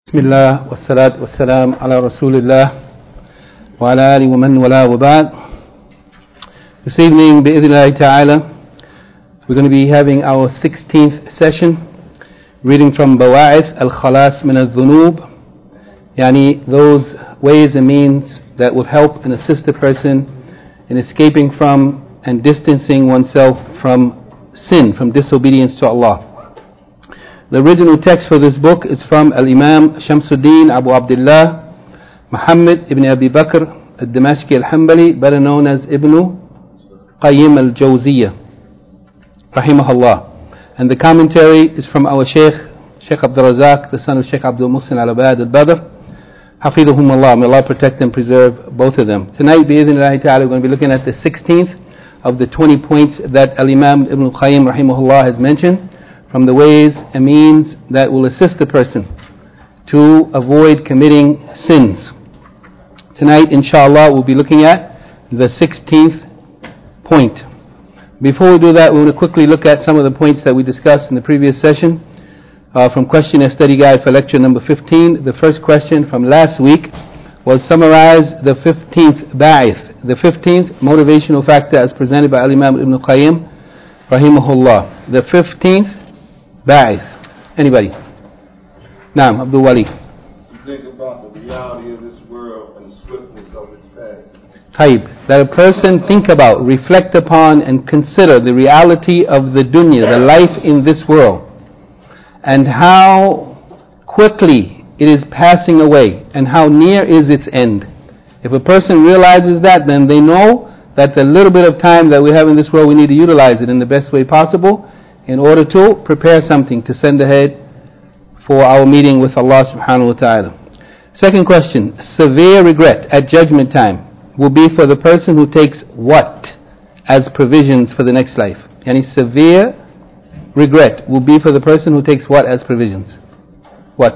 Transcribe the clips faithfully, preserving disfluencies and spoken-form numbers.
Bismillah wa salatu wa salam ala Rasulillah wa ala ali wa man wala wa ba'd. This evening, bi'idhnillahi ta'ala, we're going to be having our sixteenth session, reading from Bawa'ith al-Khalas min al-Dhunub, yani those ways and means that will help and assist a person in escaping from and distancing oneself from sin, from disobedience to Allah. The original text for this book is from Al-Imam Shamsuddin Abu Abdullah Muhammad ibn Abi Bakr al-Damashqi al-Hanbali, better known as Ibn Qayyim al-Jawziyah, rahimahullah. And the commentary is from our Shaykh, Shaykh Abdul Razak, the son of Shaykh Abdul Muhsin al-Abad al-Badr, hafidhahumullah. May Allah protect and preserve both of them. Tonight, bi'idhnillahi ta'ala, we're going to be looking at the sixteenth of the twenty points that Al-Imam Ibn Qayyim rahimahullah has mentioned, from the ways and means that will assist the person to avoid committing sins. Tonight, inshallah, we'll be looking at the sixteenth point. Before we do that, we want to quickly look at some of the points that we discussed in the previous session uh, from Question and Study Guide for lecture number fifteen. The first question from last week was summarize the fifteenth ba'ith, the fifteenth motivational factor as presented by Al-Imam Ibn Qayyim rahimahullah. The fifteenth Ba'ith. Anybody? Naam, Abdul Wali. Think about the reality of this world and the swiftness of its passing. Taib. That a person think about, reflect upon, and consider the reality of the dunya, the life in this world, and how quickly it is passing away, and how near is its end. If a person realizes that, then they know that the little bit of time that we have in this world, we need to utilize it in the best way possible, in order to prepare something to send ahead for our meeting with Allah subhanahu wa ta'ala. Second question, severe regret at judgment time will be for the person who takes what as provisions for the next life? Yani severe regret will be for the person who takes what as provisions? What?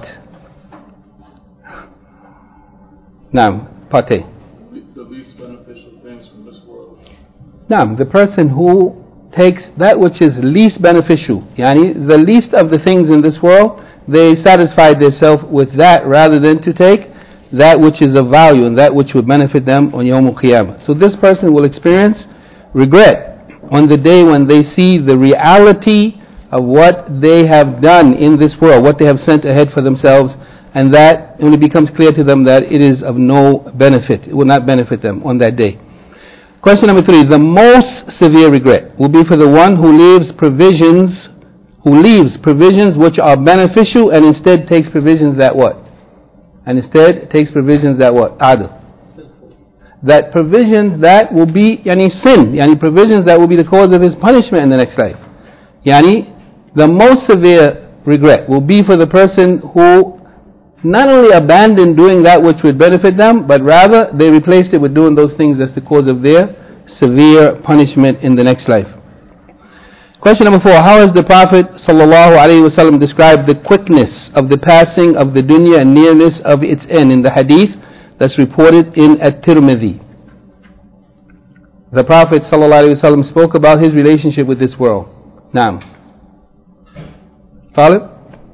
Naam, Pate. The least beneficial things from this world. Naam, the person who takes that which is least beneficial, yani the least of the things in this world, they satisfy themselves with that rather than to take that which is of value and that which would benefit them on Yawm al-Qiyamah. So this person will experience regret on the day when they see the reality of what they have done in this world, what they have sent ahead for themselves, and that when it becomes clear to them that it is of no benefit, it will not benefit them on that day. Question number three, the most severe regret will be for the one who leaves provisions, who leaves provisions which are beneficial and instead takes provisions that what? And instead takes provisions that what? Adl. That provisions that will be, yani sin, yani provisions that will be the cause of his punishment in the next life. Yani, the most severe regret will be for the person who not only abandoned doing that which would benefit them, but rather they replaced it with doing those things that's the cause of their severe punishment in the next life. Question number four, how has the Prophet sallallahu alaihi wasallam described the quickness of the passing of the dunya and nearness of its end in the hadith that's reported in At-Tirmidhi? The Prophet sallallahu alaihi wasallam spoke about his relationship with this world. Naam. Talib?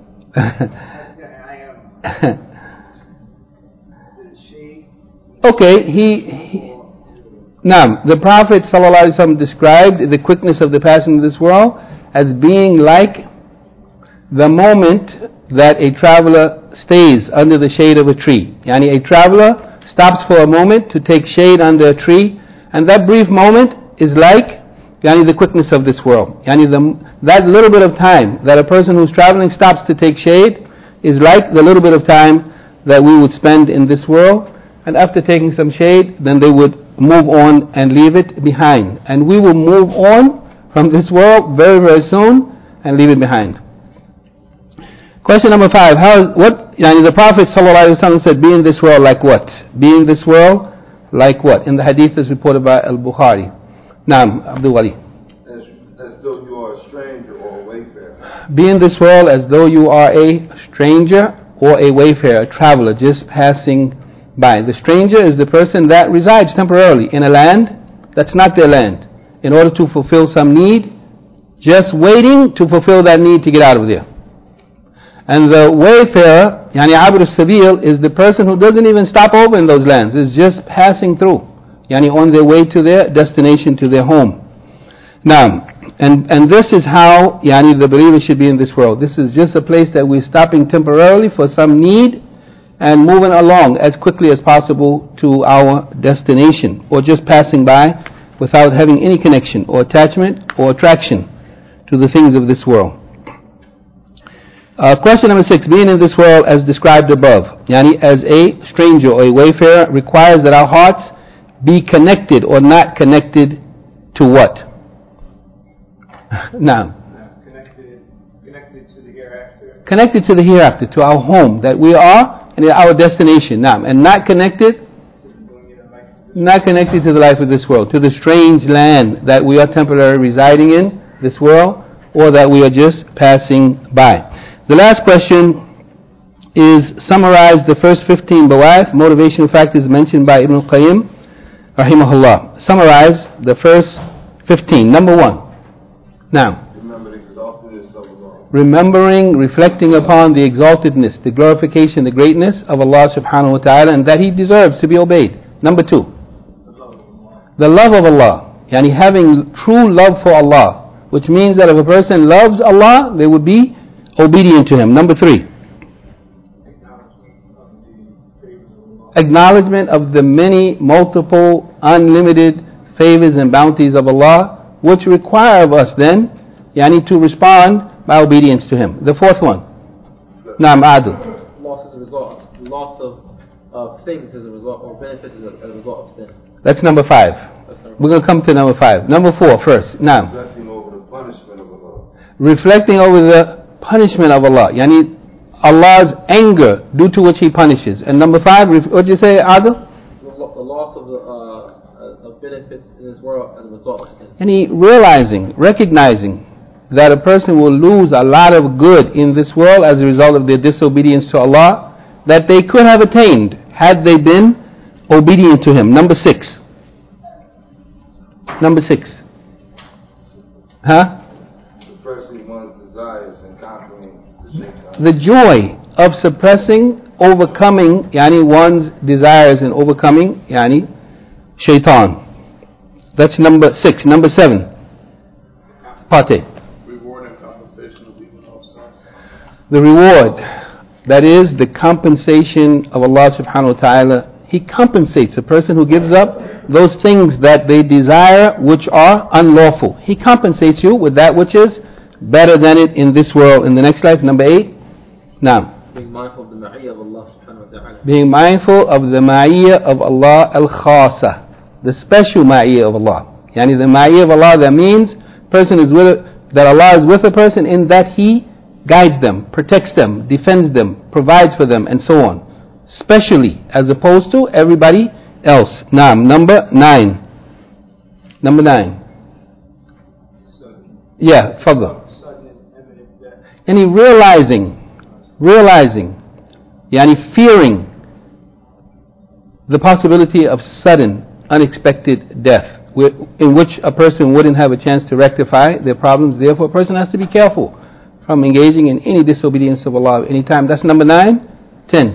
Okay, he, he Naam, the Prophet ﷺ described the quickness of the passing of this world as being like the moment that a traveler stays under the shade of a tree. Yani a traveler stops for a moment to take shade under a tree, and that brief moment is like yani the quickness of this world. Yani the, that little bit of time that a person who's traveling stops to take shade is like the little bit of time that we would spend in this world, and after taking some shade, then they would move on and leave it behind. And we will move on from this world very, very soon and leave it behind. Question number five, how, what, yani the Prophet ﷺ said, be in this world like what? Be in this world like what? In the hadith is reported by Al-Bukhari. Naam, Abdul Wali. As, as though you are a stranger or a wayfarer. Be in this world as though you are a stranger or a wayfarer, a traveler, just passing by. The stranger is the person that resides temporarily in a land that's not their land, in order to fulfill some need, just waiting to fulfill that need to get out of there. And the wayfarer, yani abr al-sabil, is the person who doesn't even stop over in those lands. It's just passing through, yani on their way to their destination, to their home. Now, and, and this is how yani the believer should be in this world. This is just a place that we're stopping temporarily for some need and moving along as quickly as possible to our destination, or just passing by without having any connection or attachment or attraction to the things of this world. Uh, question number six, being in this world as described above, yani as a stranger or a wayfarer, requires that our hearts be connected or not connected to what? Now, connected, connected to the hereafter. Connected to the hereafter, to our home that we are and our destination. Now, and not connected, not connected to the life of this world, to the strange land that we are temporarily residing in, this world, or that we are just passing by. The last question is summarize the first fifteen bawa'ith, motivational factors mentioned by Ibn al-Qayyim, rahimahullah. Summarize the first fifteen. Number one. Now, Remember the exaltedness of Allah. remembering, reflecting upon the exaltedness, the glorification, the greatness of Allah subhanahu wa ta'ala, and that He deserves to be obeyed. Number two. The love of Allah. Yani having true love for Allah, which means that if a person loves Allah, they would be obedient to Him. Number three. Acknowledgement of the many, multiple, unlimited favors and bounties of Allah, which require of us then, yani to respond by obedience to Him. The fourth one. Naam, Adil. Loss as a result of, loss of, of things as a result, or benefits as a, as a result of sin. That's number five. That's number We're going to come to number five. Number four first. Naam. Reflecting over the punishment of Allah. Reflecting over the punishment of Allah. Yani Allah's anger due to which He punishes. And number five, what did you say, Adil? The, lo- the loss of the uh, of benefits in this world as a result of sin. And he realizing, recognizing that a person will lose a lot of good in this world as a result of their disobedience to Allah that they could have attained had they been obedient to Him. Number six. Number six. Huh? Suppressing one's desires and conquering the shaitan. The joy of suppressing, overcoming, yani one's desires and overcoming, yani shaitan. That's number six. Number seven. Pate. Reward and compensation of even ourselves. The reward, that is the compensation of Allah subhanahu wa ta'ala. He compensates a person who gives up those things that they desire which are unlawful. He compensates you with that which is better than it in this world, in the next life. Number eight. Now, Being mindful of the ma'iyyah of Allah subhanahu wa ta'ala. being mindful of the ma'iyyah of Allah al-khasa, the special ma'iyyah of Allah. Yani the ma'iyyah of Allah, that means person is with a, that Allah is with a person in that He guides them, protects them, defends them, provides for them, and so on. Specially, as opposed to everybody else. Now, number nine. Number nine. Yeah, further. And he realizing, realizing, yani fearing the possibility of sudden, unexpected death, in which a person wouldn't have a chance to rectify their problems. Therefore, a person has to be careful from engaging in any disobedience of Allah at any time. That's number nine. Ten.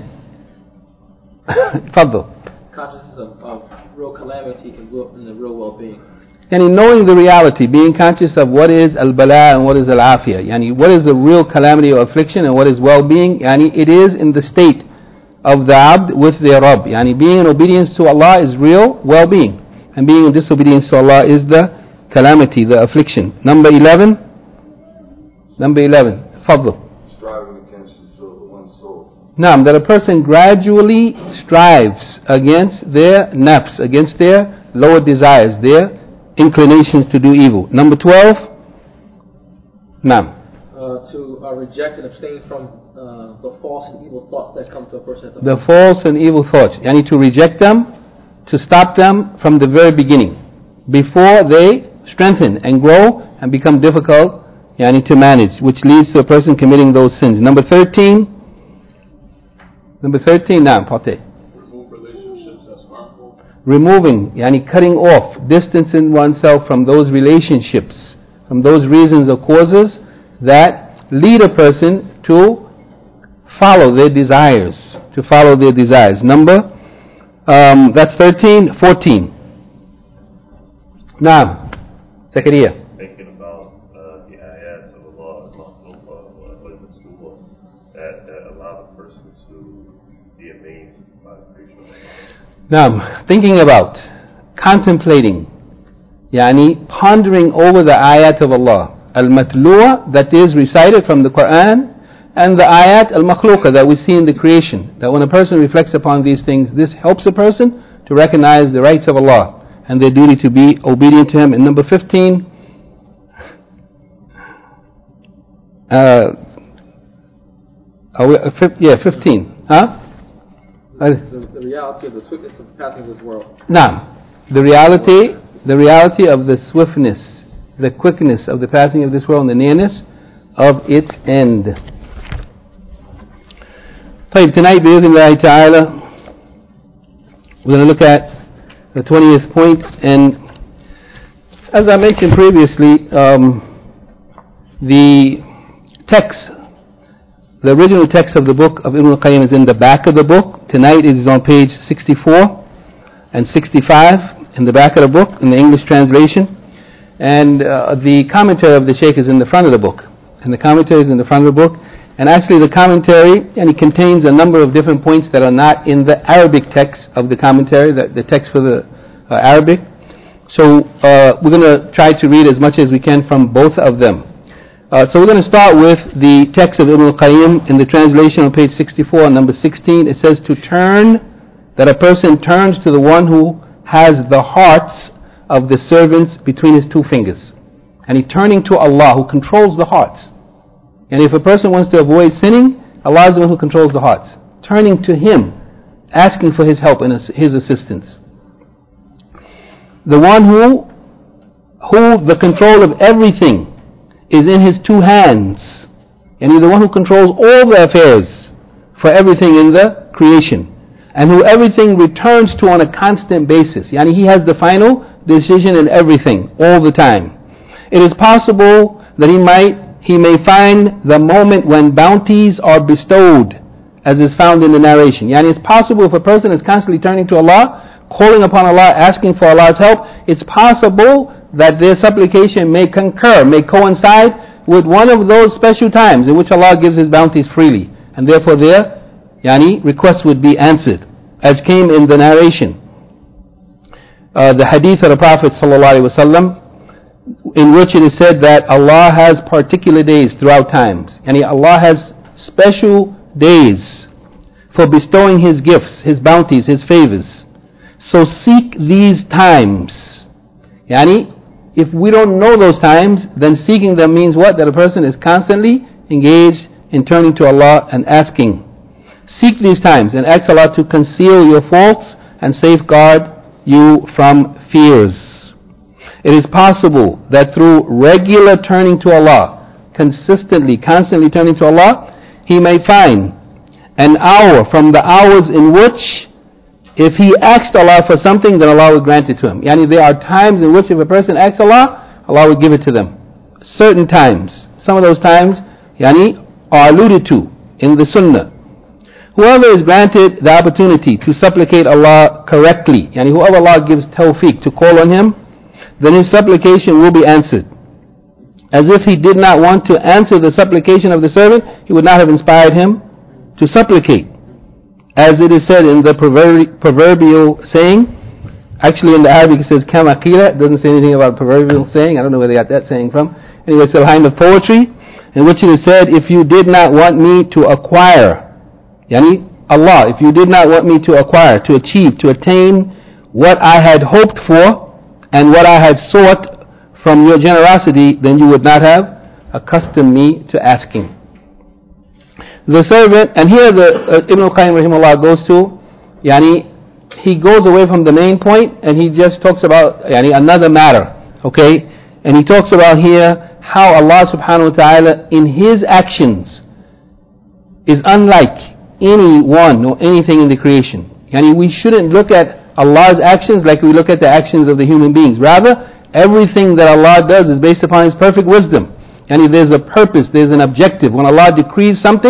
Fadl. Consciousness of, of real calamity and, real, and the real well-being. Yani knowing the reality, being conscious of what is al-bala and what is al-afiyah. Yani what is the real calamity or affliction and what is well-being. Yani it is in the state of the abd with their Rabb. Yani being in obedience to Allah is real well-being, and being in disobedience to Allah is the calamity, the affliction. Number eleven. Number eleven. Fadl. Striving against the soul, one's soul. Naam, that a person gradually strives against their nafs, against their lower desires, their inclinations to do evil. Number twelve. Naam. Uh, to uh, reject and abstain from uh, the false and evil thoughts that come to a person. At the The false and evil thoughts. Yani to reject them, to stop them from the very beginning, before they strengthen and grow and become difficult, yani to manage, which leads to a person committing those sins. Number thirteen. Number thirteen, now, Fateh. Remove relationships that's harmful. Removing, yani cutting off, distancing oneself from those relationships, from those reasons or causes that lead a person to follow their desires. To follow their desires. Number, um, that's thirteen, fourteen. Now, Zakaria. Thinking about uh, the ayat of Allah, that, that allow the person to be amazed by the creation of Allah. Now, thinking about, contemplating, yani pondering over the ayat of Allah, al-matlu'a, that is recited from the Quran, and the ayat al-makhluqa that we see in the creation. That when a person reflects upon these things, this helps a person to recognize the rights of Allah and their duty to be obedient to Him. And number fifteen, uh, are we, uh, fif- yeah, fifteen, huh? The, the reality of the swiftness of the passing of this world. Now, the reality, the reality of the swiftness, the quickness of the passing of this world and the nearness of its end. طيب, tonight, bi'idhnillahi ta'ala, we're going to look at the twentieth point, and as I mentioned previously, um, the text, the original text of the book of Ibn al-Qayyim is in the back of the book. Tonight it is on page sixty-four and sixty-five in the back of the book in the English translation, and uh, the commentary of the Shaykh is in the front of the book, and the commentary is in the front of the book. And actually the commentary, and it contains a number of different points that are not in the Arabic text of the commentary, the, the text for the uh, Arabic. So uh, we're going to try to read as much as we can from both of them. Uh, so we're going to start with the text of Ibn al-Qayyim in the translation on page sixty-four, number sixteen. It says to turn, that a person turns to the one who has the hearts of the servants between his two fingers. And he turning to Allah who controls the hearts. And if a person wants to avoid sinning, Allah is the one who controls the hearts. Turning to Him, asking for His help and His assistance. The one who, who the control of everything is in His two hands. And He's the one who controls all the affairs for everything in the creation. And who everything returns to on a constant basis. Yani He has the final decision in everything, all the time. It is possible that He might He may find the moment when bounties are bestowed, as is found in the narration. Yani it's possible if a person is constantly turning to Allah, calling upon Allah, asking for Allah's help, it's possible that their supplication may concur, may coincide with one of those special times in which Allah gives His bounties freely. And therefore their yani, requests would be answered, as came in the narration. Uh, the hadith of the Prophet ﷺ, in which it is said that Allah has particular days throughout times. And Allah has special days for bestowing His gifts, His bounties, His favors. So seek these times. Yani, if we don't know those times, then seeking them means what? That a person is constantly engaged in turning to Allah and asking. Seek these times and ask Allah to conceal your faults and safeguard you from fears. It is possible that through regular turning to Allah, consistently, constantly turning to Allah, he may find an hour from the hours in which, if he asked Allah for something, then Allah will grant it to him. Yani there are times in which if a person asks Allah, Allah will give it to them. Certain times. Some of those times, yani, are alluded to in the Sunnah. Whoever is granted the opportunity to supplicate Allah correctly, yani whoever Allah gives tawfiq to call on Him, then his supplication will be answered. As if He did not want to answer the supplication of the servant, He would not have inspired him to supplicate. As it is said in the proverbial saying, actually in the Arabic it says kama qila, it doesn't say anything about proverbial saying, I don't know where they got that saying from. Anyway, it's a line of poetry in which it is said, if you did not want me to acquire, yani Allah, if you did not want me to acquire, to achieve, to attain what I had hoped for, and what I had sought from your generosity, then you would not have accustomed me to asking. The servant, and here the uh, Ibn al-Qayyim rahimahullah goes to, yani, he goes away from the main point and he just talks about yani, another matter, okay? And he talks about here how Allah subhanahu wa ta'ala in His actions is unlike anyone or anything in the creation. Yani we shouldn't look at Allah's actions like we look at the actions of the human beings. Rather, everything that Allah does is based upon His perfect wisdom. And if there's a purpose, there's an objective. When Allah decrees something,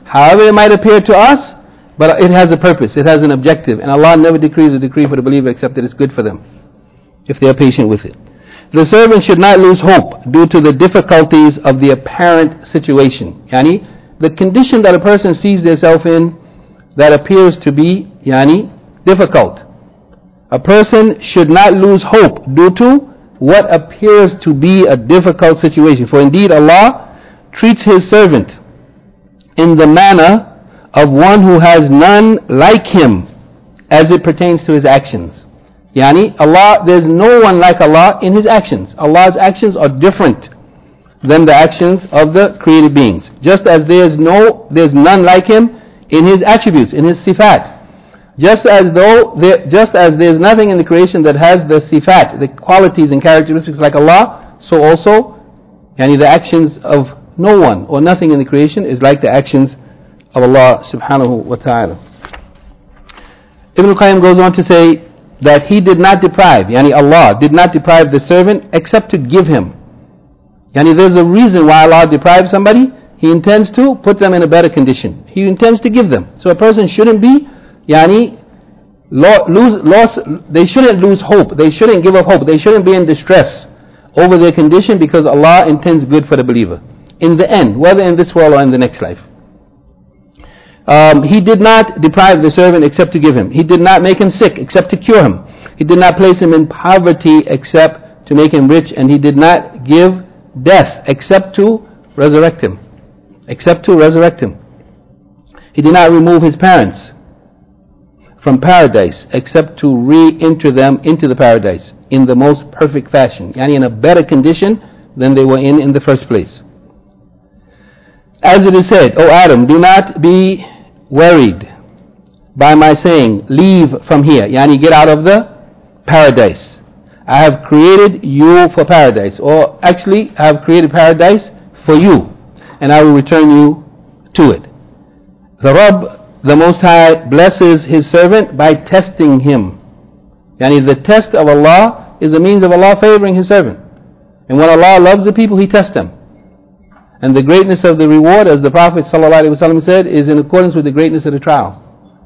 however it might appear to us, but it has a purpose, it has an objective, and Allah never decrees a decree for the believer except that it's good for them, if they are patient with it. The servant should not lose hope due to the difficulties of the apparent situation. Yani, the condition that a person sees themselves in that appears to be yani, difficult. A person should not lose hope due to what appears to be a difficult situation. For indeed Allah treats His servant in the manner of one who has none like him as it pertains to his actions. Yani, Allah, there's no one like Allah in His actions. Allah's actions are different than the actions of the created beings. Just as there's no, there's none like Him in His attributes, in His sifat. Just as though, there, just as there's nothing in the creation that has the sifat, the qualities and characteristics like Allah, so also, yani the actions of no one or nothing in the creation is like the actions of Allah subhanahu wa ta'ala. Ibn al-Qayyim goes on to say that He did not deprive, yani Allah did not deprive the servant except to give him. Yani there's a reason why Allah deprives somebody. He intends to put them in a better condition. He intends to give them. So a person shouldn't be Yani, lose, loss, they shouldn't lose hope. They shouldn't give up hope. They shouldn't be in distress over their condition because Allah intends good for the believer. In the end, whether in this world or in the next life. Um, he did not deprive the servant except to give him. He did not make him sick except to cure him. He did not place him in poverty except to make him rich. And He did not give death except to resurrect him. Except to resurrect him. He did not remove his parents from paradise except to re-enter them into the paradise in the most perfect fashion, yani in a better condition than they were in in the first place. As it is said, O Adam, do not be worried by my saying, leave from here, yani get out of the paradise. I have created you for paradise, or actually I have created paradise for you, and I will return you to it. The Rabb, the Most High, blesses His servant by testing him. Yani the test of Allah is a means of Allah favoring His servant. And when Allah loves the people, He tests them. And the greatness of the reward, as the Prophet ﷺ said, is in accordance with the greatness of the trial.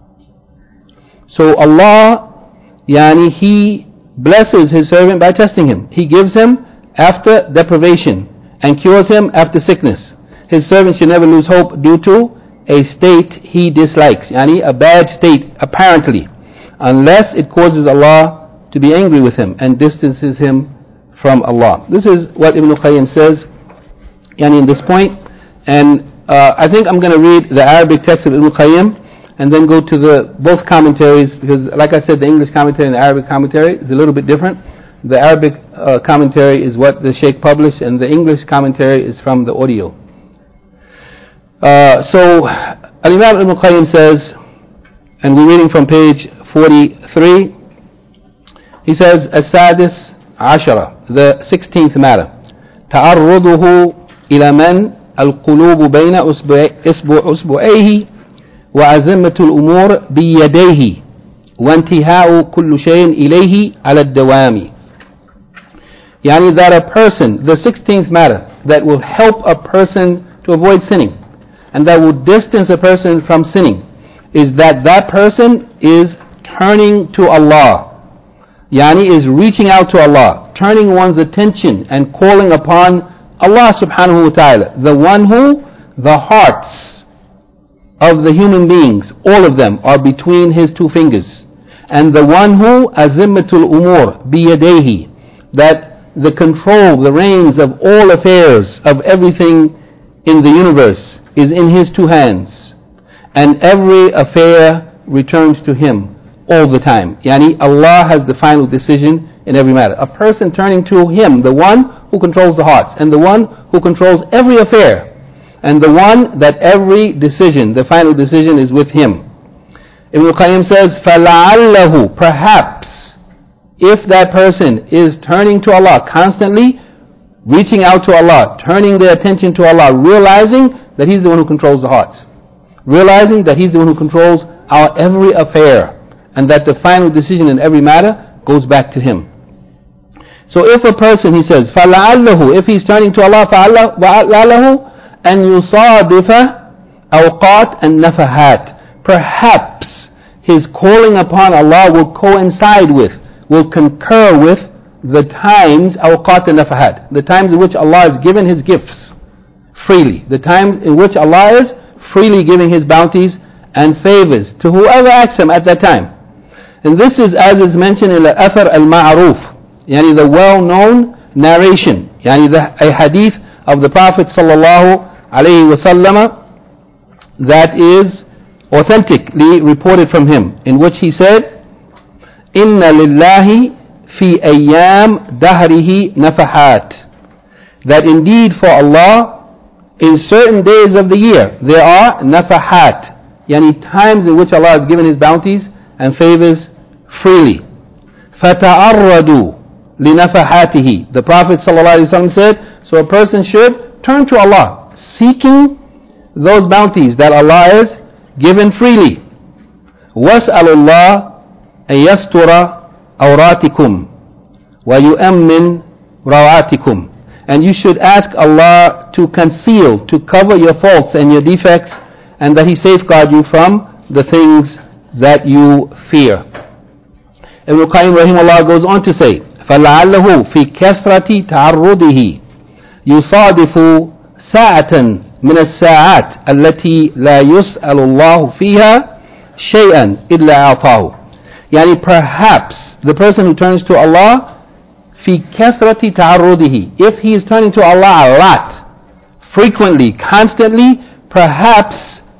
So Allah, yani He blesses His servant by testing him. He gives him after deprivation and cures him after sickness. His servant should never lose hope due to a state he dislikes, yani a bad state apparently, unless it causes Allah to be angry with him and distances him from Allah. This is what Ibn al-Qayyim says yani in this point, and uh, I think I'm going to read the Arabic text of Ibn al-Qayyim and then go to the both commentaries, because like I said, the English commentary and the Arabic commentary is a little bit different. The Arabic uh, commentary is what the Shaykh published, and the English commentary is from the audio. Uh, so, Al-Imam Ibn al-Qayyim says, and we're reading from page forty-three, he says, As-Sadis Ashara, the sixteenth matter, تعرضه إلى من القلوب بين أصبعيه وعزمة الأمور بيديه وانتهاء كل شيء إليه على الدوام. Yani that a person, the sixteenth matter, that will help a person to avoid sinning, and that will distance a person from sinning, is that that person is turning to Allah. Yani is reaching out to Allah, turning one's attention and calling upon Allah subhanahu wa ta'ala, the one who the hearts of the human beings, all of them, are between His two fingers, and the one who azimmatul umur biyadayhi, that the control, the reins of all affairs of everything in the universe is in His two hands, and every affair returns to Him all the time. Yani Allah has the final decision in every matter. A person turning to Him, the one who controls the hearts, and the one who controls every affair, and the one that every decision, the final decision, is with Him. Ibn al-Qayyim says, فَلَعَلَّهُ, perhaps, if that person is turning to Allah constantly, reaching out to Allah, turning their attention to Allah, realizing that He's the one who controls the hearts, realizing that He's the one who controls our every affair, and that the final decision in every matter goes back to Him. So if a person, he says, فَلَعَلَّهُ, if he's turning to Allah, فَلَعَلَّهُ أَنْ يُصَادِفَ awqat and nafahat. Perhaps his calling upon Allah will coincide with, will concur with the times, awqat and nafahat, the times in which Allah has given His gifts freely, the times in which Allah is freely giving His bounties and favors to whoever asks Him at that time. And this is as is mentioned in the Athar al-Ma'ruf, yani the well-known narration, yani the, a hadith of the Prophet sallallahu alayhi wa sallam that is authentically reported from him, in which he said, Inna lillahi fi ayyam dahrihi nafahat. That indeed for Allah, in certain days of the year, there are nafahat, yani times in which Allah has given His bounties and favors freely. فَتَعَرَّدُوا لِنَفَحَاتِهِ. The Prophet ﷺ said, so a person should turn to Allah, seeking those bounties that Allah has given freely. وَاسْأَلُوا اللَّهَ أَن يَسْتُرَ أَوْرَاتِكُمْ وَيُؤَمِّنْ رَوَاتِكُمْ. And you should ask Allah to conceal, to cover your faults and your defects, and that He safeguard you from the things that you fear. Ibn Qayyim rahimahullah goes on to say, فَلَعَلَّهُ فِي كَثْرَةِ تَعَرُّضِهِ يُصَادِفُ سَاعَةً من الساعات التي لا يسأل الله فيها شيئا إلا أعطاه. Yani perhaps the person who turns to Allah, في كثرة تعرضه, if he is turning to Allah a lot, frequently, constantly, perhaps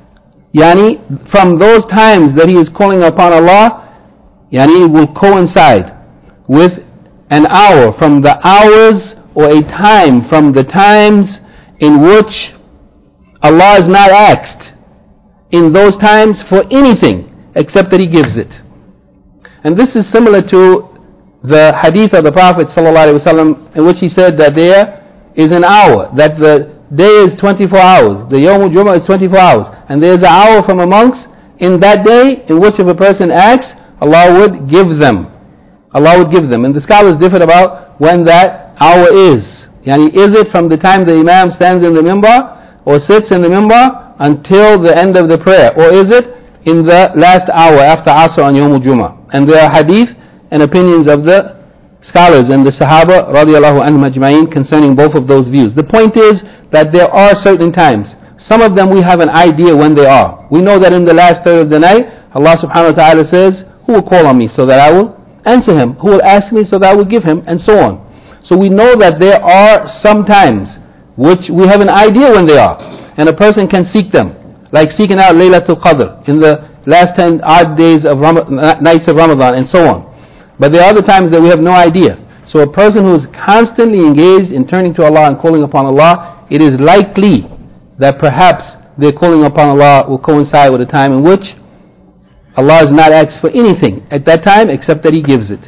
yani from those times that he is calling upon Allah, yani will coincide with an hour from the hours, or a time from the times in which Allah is not asked in those times for anything except that He gives it. And this is similar to the hadith of the Prophet ﷺ, in which he said that there is an hour, that the day is twenty-four hours, the Yawm al-Jumu'ah is twenty-four hours, and there is an hour from amongst in that day in which if a person asks, Allah would give them. Allah would give them. And the scholars differ about when that hour is. Yani, is it from the time the Imam stands in the minbar or sits in the minbar until the end of the prayer, or is it in the last hour after Asr on Yawm al-Jumu'ah? And there are hadith and opinions of the scholars and the Sahaba radiallahu anhum ajma'in concerning both of those views. The point is that there are certain times. Some of them we have an idea when they are. We know that in the last third of the night, Allah subhanahu wa ta'ala says, who will call on me so that I will answer him? Who will ask me so that I will give him? And so on. So we know that there are some times which we have an idea when they are, and a person can seek them, like seeking out Laylatul Qadr in the last ten odd days of Ram- nights of Ramadan, and so on. But there are other times that we have no idea. So a person who is constantly engaged in turning to Allah and calling upon Allah, it is likely that perhaps their calling upon Allah will coincide with a time in which Allah is not asked for anything at that time except that He gives it.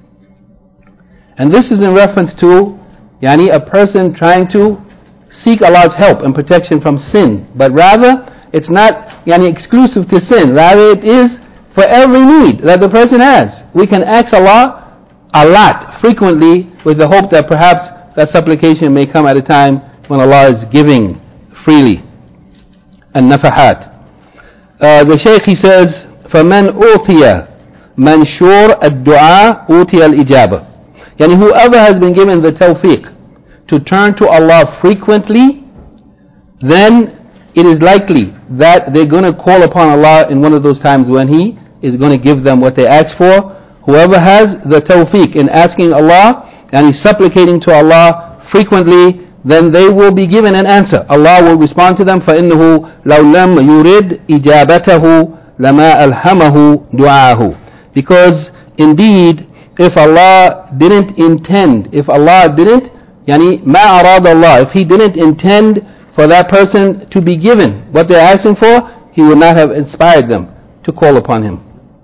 And this is in reference to yani a person trying to seek Allah's help and protection from sin. But rather, it's not yani exclusive to sin. Rather, it is for every need that the person has. We can ask Allah a lot, frequently, with the hope that perhaps that supplication may come at a time when Allah is giving freely. An-nafahat. Uh, the Shaykh, he says, فَمَنْ أُوتِيَ مَنْشُورَ الدُّعَاء أُوتِيَ الْإِجَابَةِ. Yani whoever has been given the tawfiq to turn to Allah frequently, then it is likely that they're going to call upon Allah in one of those times when He is going to give them what they ask for. Whoever has the tawfiq in asking Allah and is supplicating to Allah frequently, then they will be given an answer. Allah will respond to them. فَإِنَّهُ لَوْ لَمْ يُرِدْ إِجَابَتَهُ لَمَا أَلْهَمَهُ دُعَاهُ. Because indeed, if Allah didn't intend, if Allah didn't, yani ma arad Allah, if He didn't intend for that person to be given what they're asking for, He would not have inspired them to call upon Him.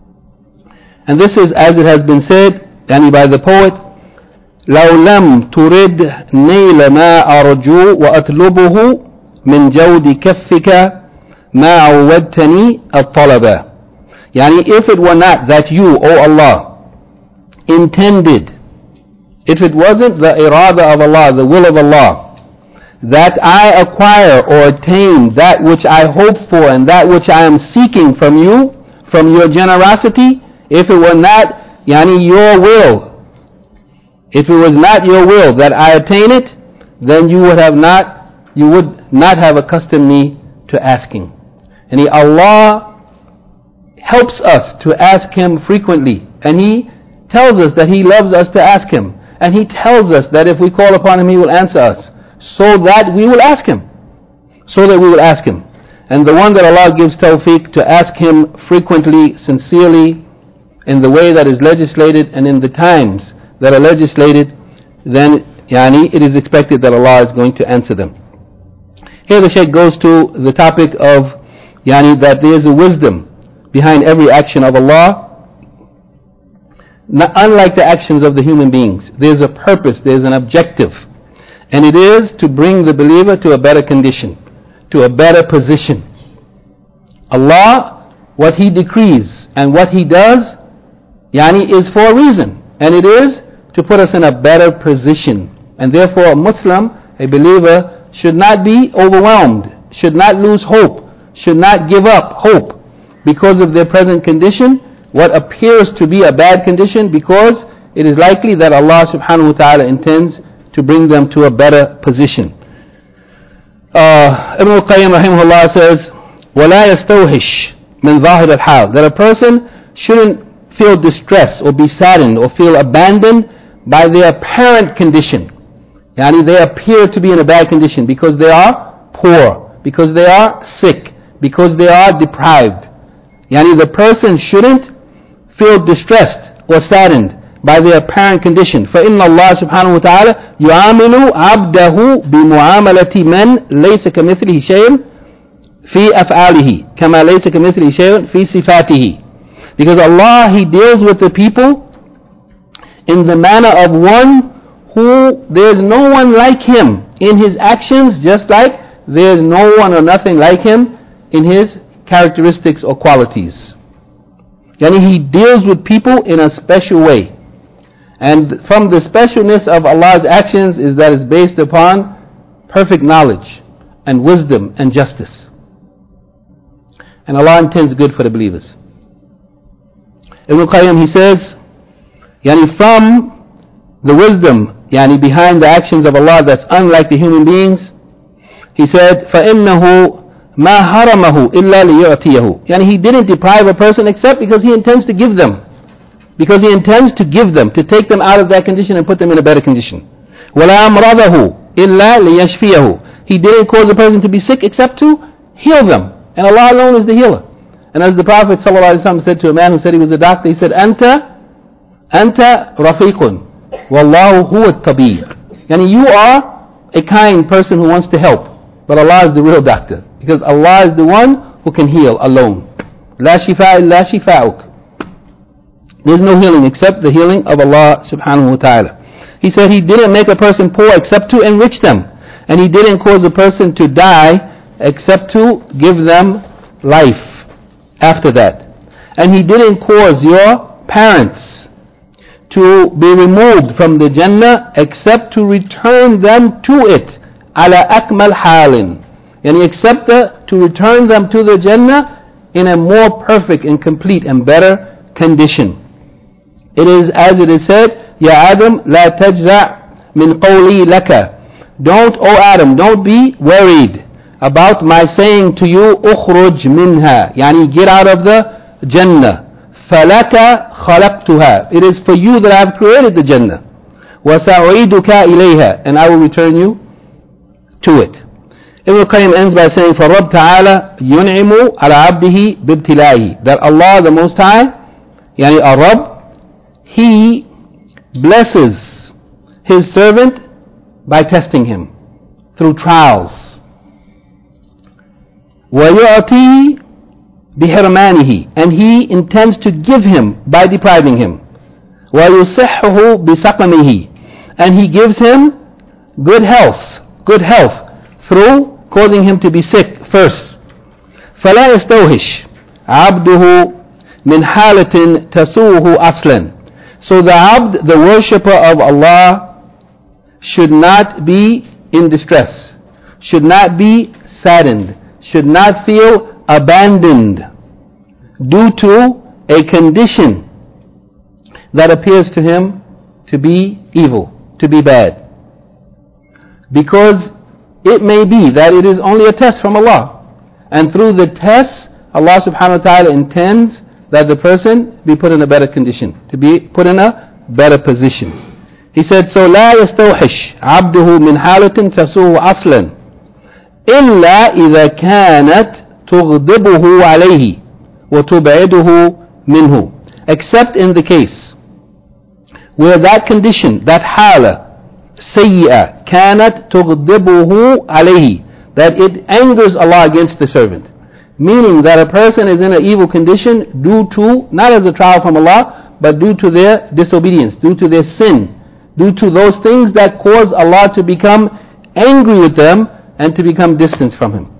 And this is as it has been said, yani by the poet, لو لم ترد نيل ما أرجو وأطلبه من جود كفك ما عودتني الطلبة. Yani if it were not that you, O Allah, intended, if it wasn't the irada of Allah, the will of Allah, that I acquire or attain that which I hope for and that which I am seeking from you, from your generosity, if it were not, yani, your will, if it was not your will that I attain it, then you would have not, you would not have accustomed me to asking. And he, Allah helps us to ask Him frequently, and He tells us that He loves us to ask Him, and He tells us that if we call upon Him, He will answer us, so that we will ask Him, so that we will ask Him. And the one that Allah gives tawfiq to ask Him frequently, sincerely, in the way that is legislated and in the times that are legislated, then yani, it is expected that Allah is going to answer them. Here the Shaykh goes to the topic of yani, that there is a wisdom behind every action of Allah. Not unlike the actions of the human beings, there is a purpose, there is an objective, and it is to bring the believer to a better condition, to a better position. Allah, what He decrees and what He does, yani, is for a reason, and it is to put us in a better position. And therefore a Muslim, a believer, should not be overwhelmed, should not lose hope, should not give up hope because of their present condition, what appears to be a bad condition, because it is likely that Allah subhanahu wa ta'ala intends to bring them to a better position. Uh, Ibn al-Qayyim rahimahullah says, وَلَا يَسْتَوْحِشْ مِنْ ظَاهِرِ الْحَالِ, that a person shouldn't feel distressed or be saddened or feel abandoned by their apparent condition. Yani they appear to be in a bad condition because they are poor, because they are sick, because they are deprived. Yani the person shouldn't feel distressed or saddened by their apparent condition. فَإِنَّ اللَّهَ سُبْحَانَهُ وَتَعَالَى يُعَامِلُ عَبْدَهُ بِمُعَامَلَةِ مَنْ لَيْسَ كَمِثْلِهِ شَيْءٌ فِي أَفْعَالِهِ كَمَا لَيْسَ كَمِثْلِهِ شَيْءٌ فِي صِفَاتِهِ. Because Allah, He deals with the people in the manner of one who there is no one like Him in His actions, just like there is no one or nothing like Him in His characteristics or qualities. Yani He deals with people in a special way. And from the specialness of Allah's actions is that it's based upon perfect knowledge and wisdom and justice. And Allah intends good for the believers. Ibn al-Qayyim, he says, yani from the wisdom yani behind the actions of Allah that's unlike the human beings, he said, فَإِنَّهُ مَا حَرَمَهُ إِلَّا لِيُعْتِيَهُ. Yani He didn't deprive a person except because He intends to give them. Because He intends to give them, to take them out of that condition and put them in a better condition. وَلَا أَمْرَضَهُ إِلَّا لِيَشْفِيَهُ. He didn't cause a person to be sick except to heal them. And Allah alone is the healer. And as the Prophet ﷺ said to a man who said he was a doctor, he said, Anta, Anta rafiqun, wallahu huwa at-tabib. Yani you are a kind person who wants to help, but Allah is the real doctor. Because Allah is the one who can heal alone. La shifa illa shifa'uk. There is no healing except the healing of Allah subhanahu wa ta'ala. He said He didn't make a person poor except to enrich them. And He didn't cause a person to die except to give them life after that. And He didn't cause your parents to be removed from the Jannah except to return them to it. Ala akmal halin. Yani except the, to return them to the Jannah in a more perfect and complete and better condition. It is as it is said, Ya Adam, la tajza' min qawli laka. Don't, O Adam, don't be worried about my saying to you, ukhruj minha. Yani get out of the Jannah. فَلَكَ خَلَقْتُهَا. It is for you that I have created the Jannah. وَسَأُعِيدُكَ إِلَيْهَا. And I will return you to it. Ibn al-Qayyim ends by saying, فَالرَّبْ تَعَالَى يُنْعِمُ عَلَى عَبْدِهِ بِابْتِلَائِهِ. That Allah the Most High, yani Ar-Rabb, He blesses His servant by testing him through trials. وَيُعْطِي بِحِرْمَانِهِ. And He intends to give him by depriving him. وَيُصِحُّهُ بِسَقَمِهِ. And He gives him good health, good health through causing him to be sick first. فَلَا يَسْتَوْحِشْ عَبْدُهُ مِنْ حَالَةٍ تَسُوهُ أَصْلًا. So the abd, the worshipper of Allah, should not be in distress, should not be saddened, should not feel abandoned due to a condition that appears to him to be evil, to be bad. Because it may be that it is only a test from Allah, and through the test Allah subhanahu wa ta'ala intends that the person be put in a better condition, to be put in a better position. He said, so لا يستوحش عبده من حالة تسوء أصلا إلا إذا كانت تغضبه عليه وتبعده منه, except in the case where that condition, that حالة سيئة كانت تغضبه عليه, that it angers Allah against the servant. Meaning that a person is in an evil condition due to, not as a trial from Allah, but due to their disobedience, due to their sin, due to those things that cause Allah to become angry with them and to become distant from Him.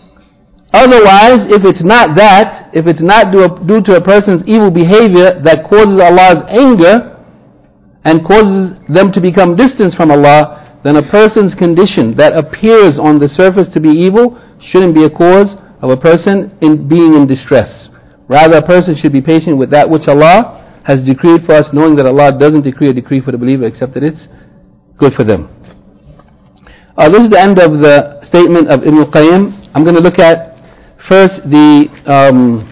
Otherwise, if it's not that, if it's not due to a person's evil behavior that causes Allah's anger and causes them to become distant from Allah, then a person's condition that appears on the surface to be evil shouldn't be a cause of a person in being in distress. Rather, a person should be patient with that which Allah has decreed for us, knowing that Allah doesn't decree a decree for the believer except that it's good for them. Uh, this is the end of the statement of Ibn al-Qayyim. I'm going to look at first the um,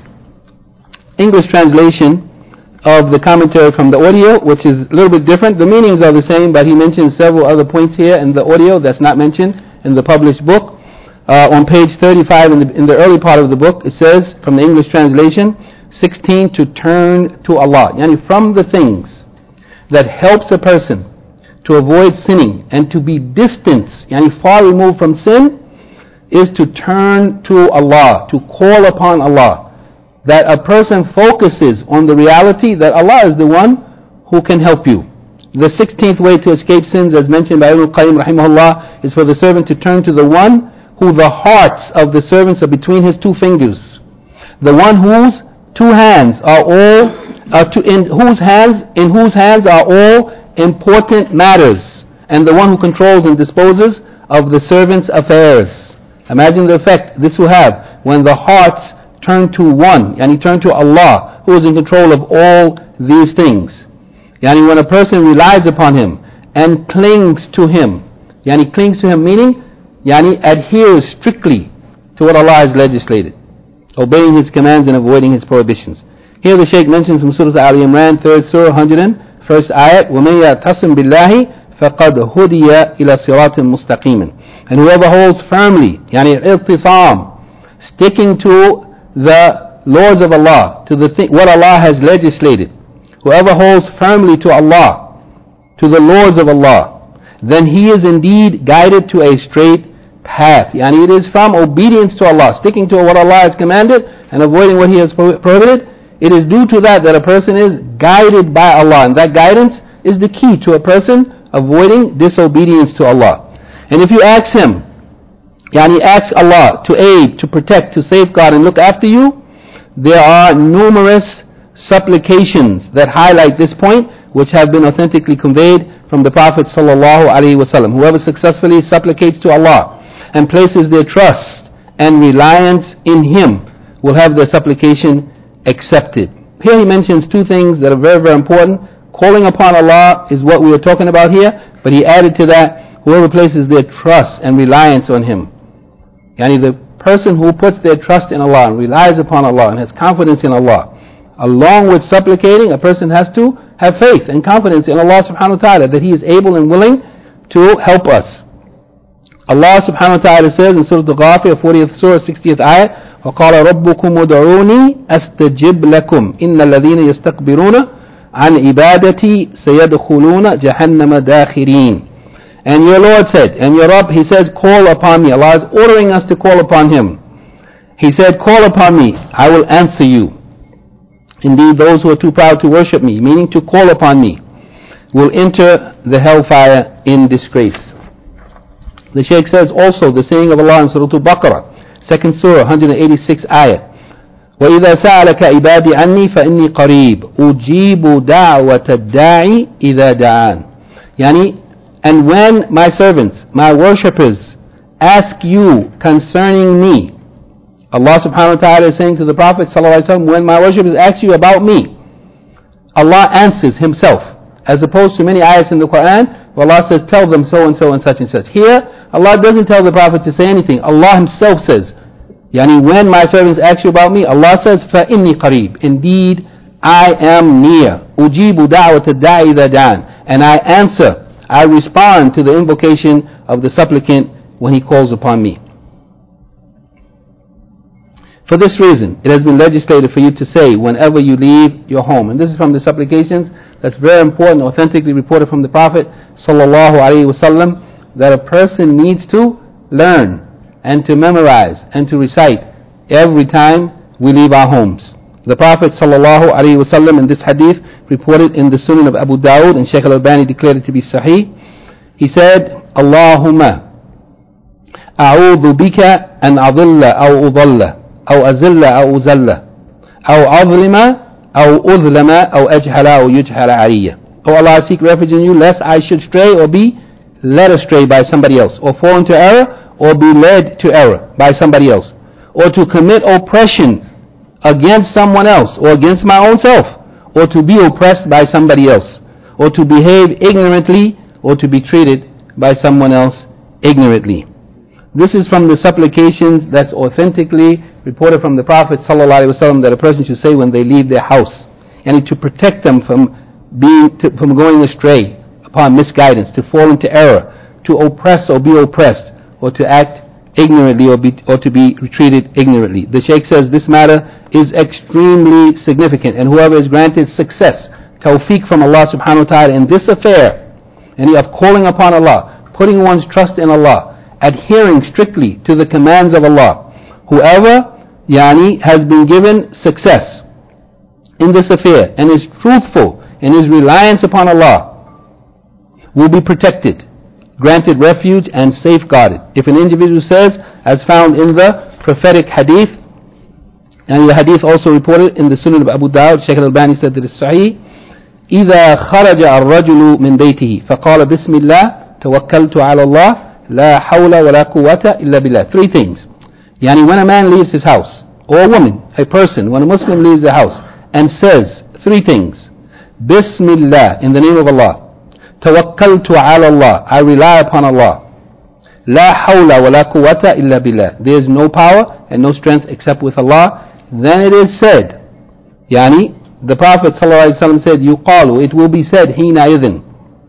English translation of the commentary from the audio, which is a little bit different. The meanings are the same, but he mentions several other points here in the audio that's not mentioned in the published book. Uh, on page thirty-five in the, in the early part of the book, it says, from the English translation, sixteen, to turn to Allah. Yani from the things that helps a person to avoid sinning and to be distant, yani far removed from sin, is to turn to Allah, to call upon Allah. That a person focuses on the reality that Allah is the one who can help you. The sixteenth way to escape sins, as mentioned by Ibn al-Qayyim rahimahullah, is for the servant to turn to the one who the hearts of the servants are between his two fingers. The one whose two hands are all, uh, to, in whose hands, in whose hands are all important matters, and the one who controls and disposes of the servants' affairs. Imagine the effect this will have when the hearts turn to one, yani turn to Allah, who is in control of all these things. Yani when a person relies upon Him and clings to Him, yani clings to Him meaning, yani adheres strictly to what Allah has legislated, obeying His commands and avoiding His prohibitions. Here the Shaykh mentions from Surah Al Imran, third Surah, one hundred first ayat, وَمَن يَعْتَصِمْ بِاللَّهِ فَقَدْ هُدِيَ إِلَى صِرَاطٍ مُسْتَقِيمٍ. And whoever holds firmly, yani i'tisam, sticking to the laws of Allah, to the th- what Allah has legislated, whoever holds firmly to Allah, to the laws of Allah, then he is indeed guided to a straight path. Yani it is from obedience to Allah, sticking to what Allah has commanded and avoiding what He has prohibited. It is due to that that a person is guided by Allah, and that guidance is the key to a person avoiding disobedience to Allah. And if you ask Him, yani ask Allah to aid, to protect, to safeguard and look after you, there are numerous supplications that highlight this point, which have been authentically conveyed from the Prophet sallallahu alaihi wasallam. Whoever successfully supplicates to Allah and places their trust and reliance in Him will have their supplication accepted. Here he mentions two things that are very, very important. Calling upon Allah is what we were talking about here, but he added to that, whoever places their trust and reliance on Him. Yani the person who puts their trust in Allah and relies upon Allah and has confidence in Allah, along with supplicating, a person has to have faith and confidence in Allah subhanahu wa ta'ala that He is able and willing to help us. Allah subhanahu wa ta'ala says in Surah Al-Ghafir, fortieth Surah, sixtieth ayah, وَقَالَ رَبُّكُمْ وَدْعُونِي أَسْتَجِبْ لَكُمْ إِنَّ الَّذِينَ يَسْتَكْبِرُونَ عَنْ عِبَادَتِي سَيَدْخُلُونَ جَهَنَّمَ دَاخِرِينَ. And your Lord said, and your Rabb, He says, call upon me. Allah is ordering us to call upon Him. He said, call upon me, I will answer you. Indeed, those who are too proud to worship me, meaning to call upon me, will enter the hellfire in disgrace. The Shaykh says also the saying of Allah in Surah Al-Baqarah, second Surah, one hundred eighty-sixth ayah, وَإِذَا سَأَلَكَ عِبَادِي عَنِّي فَإِنِّي قَرِيبٌ أُجِيبُ دَعْوَةَ الدَّاعِ إِذَا دَعَانِ. Yani, and when my servants, my worshippers, ask you concerning me. Allah subhanahu wa ta'ala is saying to the Prophet sallallahu alaihi wasallam, when my worshippers ask you about me, Allah answers himself, as opposed to many ayahs in the Quran where Allah says, tell them so and so and such and such. Here, Allah doesn't tell the Prophet to say anything. Allah himself says, Yani when my servants ask you about me, Allah says, فَإِنِّي قَرِيب. Indeed, I am near. أُجِيبُ دَعْوَةَ الدَّاعِ إِذَا دَعَانِ. And I answer, I respond to the invocation of the supplicant when he calls upon me. For this reason, it has been legislated for you to say whenever you leave your home. And this is from the supplications that's very important, authentically reported from the Prophet sallallahu alaihi wasallam, that a person needs to learn and to memorize and to recite every time we leave our homes. The Prophet sallallahu alaihi wasallam in this hadith, reported in the Sunan of Abu Dawud, and Shaykh al-Albani declared it to be sahih, he said, Allahumma a'udhu bika an adilla aw udalla aw azilla aw uzalla aw adlima aw udlama aw ajhala aw yujhala aliyya. Oh Allah, I seek refuge in you lest I should stray or be led astray by somebody else, or fall into error, or be led to error by somebody else, or to commit oppression against someone else, or against my own self, or to be oppressed by somebody else, or to behave ignorantly, or to be treated by someone else ignorantly. This is from the supplications that's authentically reported from the Prophet ﷺ that a person should say when they leave their house, and to protect them from being to, from going astray upon misguidance, to fall into error, to oppress or be oppressed, or to act ignorantly or, be, or to be treated ignorantly. The Shaykh says this matter is extremely significant, and whoever is granted success, tawfiq from Allah subhanahu wa ta'ala in this affair, and of calling upon Allah, putting one's trust in Allah, adhering strictly to the commands of Allah, whoever yani has been given success in this affair and is truthful in his reliance upon Allah, will be protected, granted refuge, and safeguarded. If an individual says, as found in the prophetic hadith, and the hadith also reported in the Sunan of Abu Dawud, Shaykh al-Albani said that it's sahih, إِذَا خَرَجَ الرَّجُلُ مِنْ بَيْتِهِ فَقَالَ بِسْمِ اللَّهِ تَوَكَّلْتُ عَلَى اللَّهِ لَا حَوْلَ وَلَا قُوَّةَ إِلَّا بِاللَّهِ. Three things. Yani when a man leaves his house, or a woman, a person, when a Muslim leaves the house, and says three things, Bismillah, in the name of Allah, Tawakkaltu ala Allah, I rely upon Allah, La hawla wa la quwwata illa billah, there is no power and no strength except with Allah. Then it is said, Yani, the Prophet ﷺ said, Yuqalu, it will be said, Hina idhin,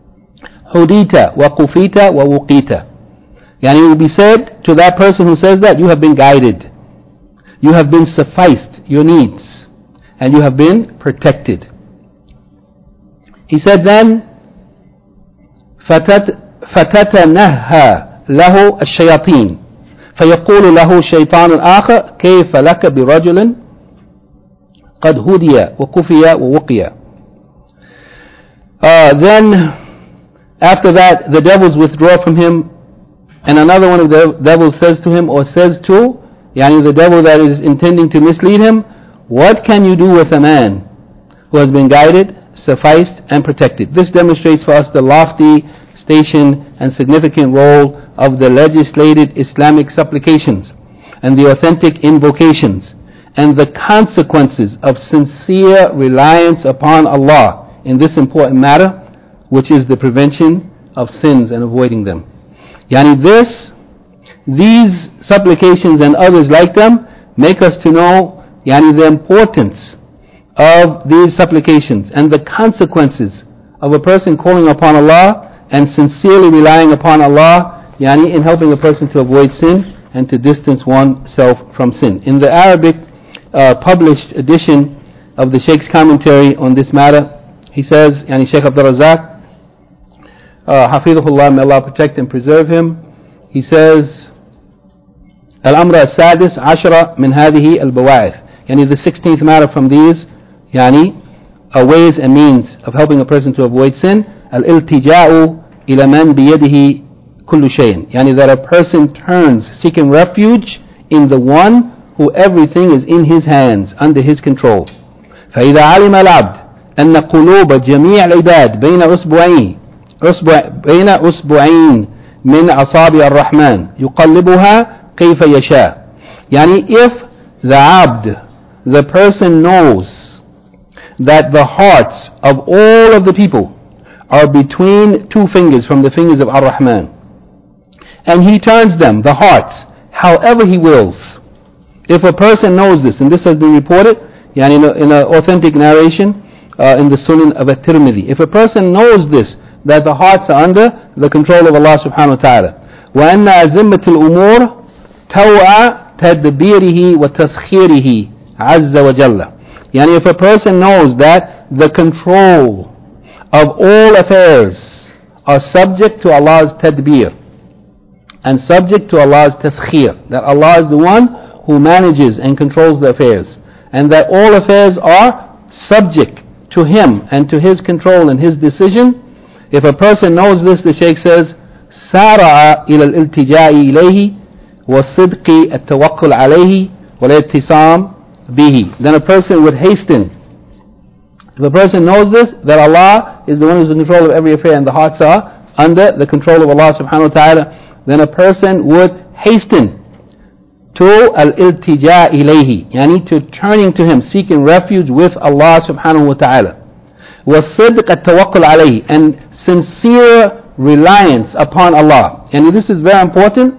Hudita wa kufita wa wuqita. Yani it will be said to that person who says that, you have been guided, you have been sufficed your needs, and you have been protected. He said then, فتتنهى له الشياطين فيقول له شيطان آخر كيف لك برجل قد هدي وكفي ووقي. Uh, then after that the devils withdraw from him, and another one of the devils says to him, or says to yani the devil that is intending to mislead him, what can you do with a man who has been guided, sufficed, and protected? This demonstrates for us the lofty station and significant role of the legislated Islamic supplications and the authentic invocations, and the consequences of sincere reliance upon Allah in this important matter, which is the prevention of sins and avoiding them. Yani this, these supplications and others like them make us to know yani the importance of these supplications and the consequences of a person calling upon Allah and sincerely relying upon Allah, yani in helping a person to avoid sin and to distance oneself from sin. In the Arabic uh, published edition of the Shaykh's commentary on this matter, he says, yani Shaykh Abdul Razak, uh, Hafidhullah, may Allah protect and preserve him, he says, Al-Amr al-Sadis Ashara min hadihi al-Bawa'ith, yani the sixteenth matter from these, yani uh, ways and means of helping a person to avoid sin, al-iltija'u ila man biyadihi kullu shay'in, yani that a person turns seeking refuge in the one who everything is in his hands, under his control. فإذا علم العبد أن قلوب جميع العباد بين أصبعين بين أصبعين من أصابع الرحمن يقلبها كيف يشاء. يعني if the abd, the person knows that the hearts of all of the people are between two fingers from the fingers of Ar-Rahman, and he turns them, the hearts, however he wills. If a person knows this, and this has been reported yani in an authentic narration uh, in the Sunan of At-Tirmidhi, if a person knows this, that the hearts are under the control of Allah subhanahu wa ta'ala, وَأَنَّ أَزِمَّةِ الْأُمُورِ تَوْعَ تَدْبِيرِهِ وَتَسْخِيرِهِ عَزَّ وَجَلَّ. Yani if a person knows that the control of all affairs are subject to Allah's tadbir and subject to Allah's taskhir, that Allah is the one who manages and controls the affairs, and that all affairs are subject to Him and to His control and His decision. If a person knows this, the Shaykh says, سارع إلى الالتجاء إليه والصدق التوكل عليه والاعتصام به. Then a person would hasten. If a person knows this, that Allah is the one who is in control of every affair and the hearts are under the control of Allah subhanahu wa ta'ala, then a person would hasten to al-iltija ilayhi, yani to turning to Him, seeking refuge with Allah subhanahu wa ta'ala. وَالصِّدْقَ التَّوَكُّلْ عَلَيْهِ, and sincere reliance upon Allah. And this is very important,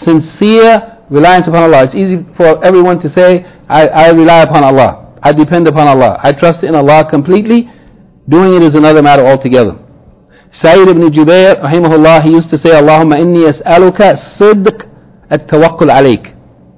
sincere reliance upon Allah. It's easy for everyone to say, I, I rely upon Allah, I depend upon Allah, I trust in Allah completely. Doing it is another matter altogether. Sayyid ibn Jubayr rahimahullah, he used to say, Allahumma inni as'aluka sidq at-tawakkul alayk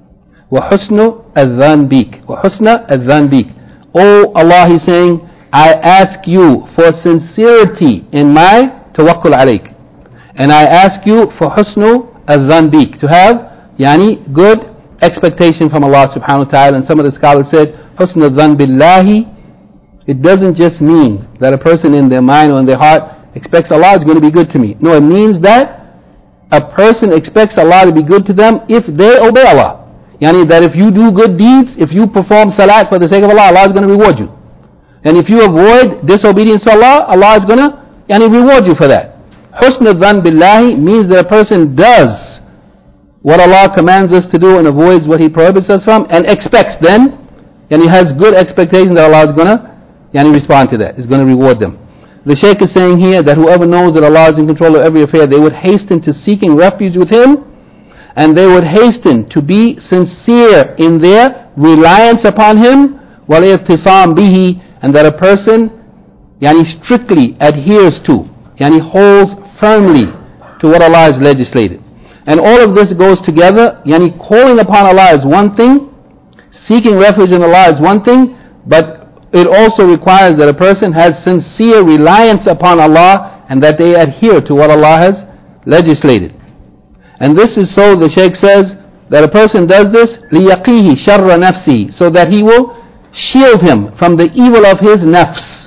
wa husnu adhan bik, wa husna adhan bik. Oh Allah, he's saying, I ask you for sincerity in my tawakkul alayk, and I ask you for husnu adhan bik, to have yani good expectation from Allah subhanahu wa ta'ala. And some of the scholars said, husnu adhan billahi, it doesn't just mean that a person in their mind or in their heart expects Allah is going to be good to me. No, it means that a person expects Allah to be good to them if they obey Allah. Yani that if you do good deeds, if you perform salat for the sake of Allah, Allah is going to reward you. And if you avoid disobedience to Allah, Allah is going to yani, reward you for that. Husn al-dhan billahi means that a person does what Allah commands us to do and avoids what He prohibits us from, and expects then, and he has good expectation that Allah is going to yani, respond to that, is going to reward them. The Shaykh is saying here that whoever knows that Allah is in control of every affair, they would hasten to seeking refuge with Him, and they would hasten to be sincere in their reliance upon Him, وَالْإِرْتِصَامْ بِهِ, and that a person yani, strictly adheres to, yani, holds firmly to what Allah has legislated. And all of this goes together, yani, calling upon Allah is one thing, seeking refuge in Allah is one thing, but it also requires that a person has sincere reliance upon Allah and that they adhere to what Allah has legislated. And this is so, the Shaykh says, that a person does this لِيَقِيهِ شَرَّ نَفْسِهِ, so that he will shield him from the evil of his nafs.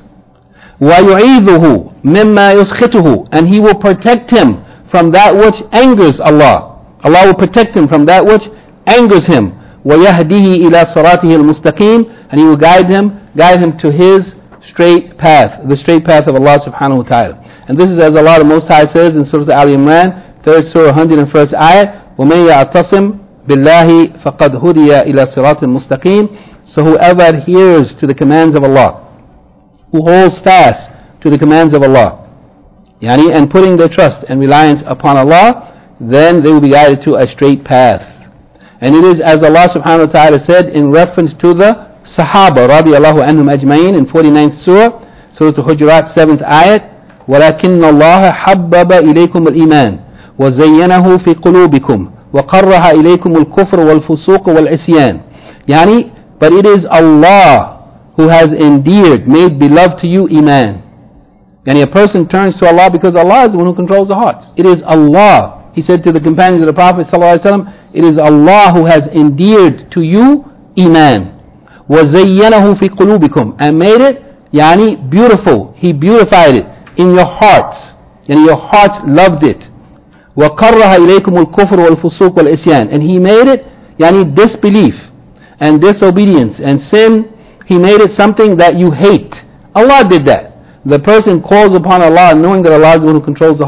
وَيُعِيذُهُ مِمَّا يُسْخِطُهُ, and he will protect him from that which angers Allah. Allah will protect him from that which angers him. وَيَهْدِهِ إِلَى صِرَاطِهِ الْمُسْتَقِيمِ, and he will guide him guide him to his straight path, the straight path of Allah subhanahu wa ta'ala. And this is as Allah the Most High says in Surah Al-Imran, third Surah, one hundred first ayat, وَمَنْ يَعْتَصِمْ بِاللَّهِ فَقَدْ هُدِيَ إِلَى صِرَاطٍ مُسْتَقِيمٍ. So whoever adheres to the commands of Allah, who holds fast to the commands of Allah, yani, and putting their trust and reliance upon Allah, then they will be guided to a straight path. And it is as Allah subhanahu wa ta'ala said in reference to the Sahaba radiallahu anhum ajma'in in forty-ninth surah, Surah Al-Hujurat, seventh ayat, وَلَكِنَّ اللَّهَ حَبَّبَ إِلَيْكُمُ الْإِيمَانِ وَزَيَّنَهُ فِي قُلُوبِكُمْ وَقَرَّهَ إِلَيْكُمُ الْكُفْرَ وَالْفُسُوقَ وَالْعِصْيَانِ. Yani, but it is Allah who has endeared, made beloved to you Iman. Yani a person turns to Allah because Allah is the one who controls the hearts. It is Allah. He said to the companions of the Prophet ﷺ, it is Allah who has endeared to you Iman. وَزَيَّنَهُ فِي قُلُوبِكُمْ, and made it yani, beautiful. He beautified it in your hearts, and your hearts loved it. وَقَرَّهَ إِلَيْكُمُ الْكُفْرُ وَالْفُسُوقُ وَالْعِصْيَانِ, and He made it yani, disbelief and disobedience and sin. He made it something that you hate. Allah did that. The person calls upon Allah knowing that Allah is the one who controls the hearts.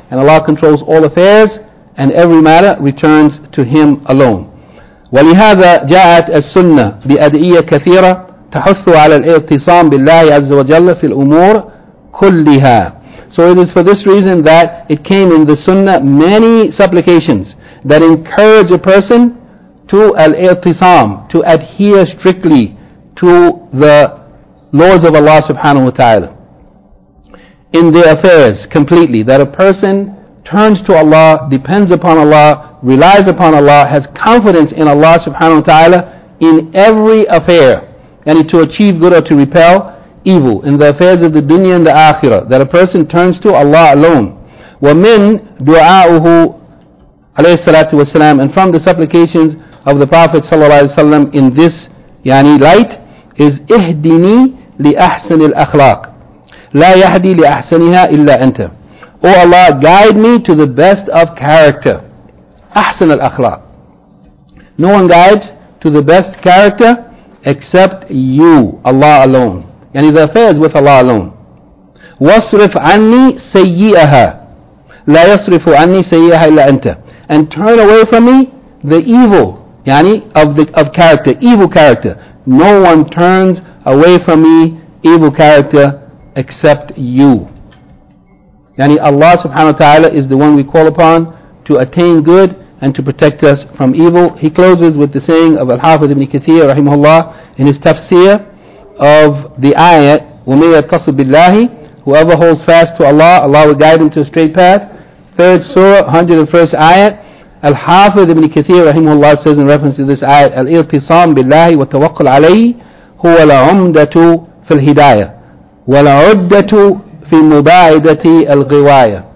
and Allah controls all affairs, and every matter returns to Him alone. ولهذا جاءت السنة بأدعية كثيرة تحث على الاعتصام بالله عز وجل في الأمور كلها. So it is for this reason that it came in the Sunnah many supplications that encourage a person to al-i'tisam, to adhere strictly to the laws of Allah subhanahu wa ta'ala in their affairs completely, that a person turns to Allah, depends upon Allah, relies upon Allah, has confidence in Allah subhanahu wa ta'ala in every affair, and to achieve good or to repel evil in the affairs of the dunya and the akhirah, that a person turns to Allah alone. وَمِن دُعَاؤُهُ alayhi salatu wasalam, and from the supplications of the Prophet sallallahu alaihi wasallam in this yani light is اهدني لأحسن الأخلاق لا يهدي لأحسنها إلا أنت. O Allah, guide me to the best of character. أحسن الأخلاق. No one guides to the best character except you, Allah alone. Yani the affairs with Allah alone. واصرف عني سيئها لا يصرف عني سيئها إلا أنت. And turn away from me the evil, yani of the of character, evil character. No one turns away from me evil character except you. Yani Allah subhanahu wa ta'ala is the one we call upon to attain good and to protect us from evil. He closes with the saying of Al-Hafidh ibn Kathir rahimahullah in his tafsir of the ayat, وَمَن يَتَّصِل بِاللَّهِ, whoever holds fast to Allah, Allah will guide him to a straight path. Third surah, one hundred first ayat. Al-Hafidh ibn Kathir rahimahullah says in reference to this ayat, al-i'tisam billahi wa tawakkul alayhi huwa al-umdatu fil hidayah wa al-uddatu fi muba'idati al-ghiwaya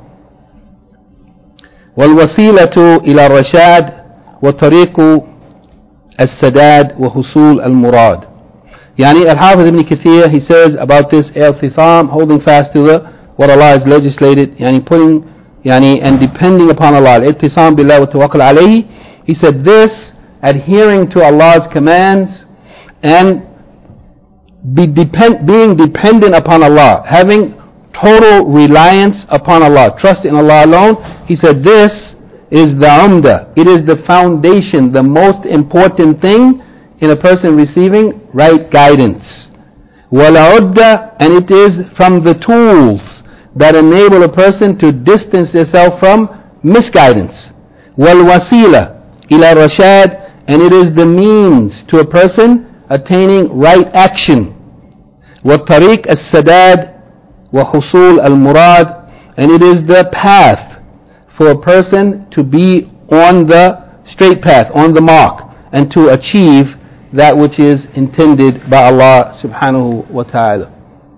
wal wasilatu ila ar-rashad wa tariqu as-sadad wa husul al-murad. Yani Al-Hafidh ibn Kathir, he says about this i'tisam, holding fast to the what Allah has legislated, yani putting Yani, and depending upon Allah, al-i'tisam billah wa tawakkul alayhi. He said this, adhering to Allah's commands and be depend, being dependent upon Allah, having total reliance upon Allah, trust in Allah alone. He said this is the umda, it is the foundation, the most important thing in a person receiving right guidance. Wala-udda, and it is from the tools that enable a person to distance themselves from misguidance. Wal wasila ila rashad, and it is the means to a person attaining right action. Wa tariq as-sadad wa husul al-murad, and it is the path for a person to be on the straight path, on the mark, and to achieve that which is intended by Allah subhanahu wa ta'ala.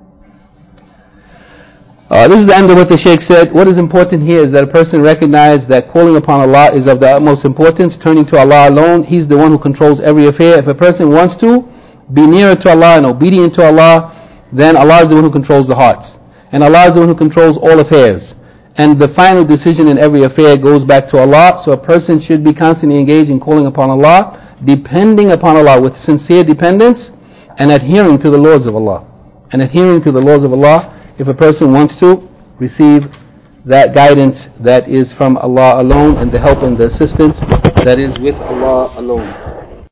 Uh, this is the end of what the Shaykh said. What is important here is that a person recognize that calling upon Allah is of the utmost importance, turning to Allah alone. He's the one who controls every affair. If a person wants to be nearer to Allah and obedient to Allah, then Allah is the one who controls the hearts. And Allah is the one who controls all affairs. And the final decision in every affair goes back to Allah. So a person should be constantly engaged in calling upon Allah, depending upon Allah with sincere dependence, and adhering to the laws of Allah. And adhering to the laws of Allah, if a person wants to receive that guidance that is from Allah alone, and the help and the assistance that is with Allah alone.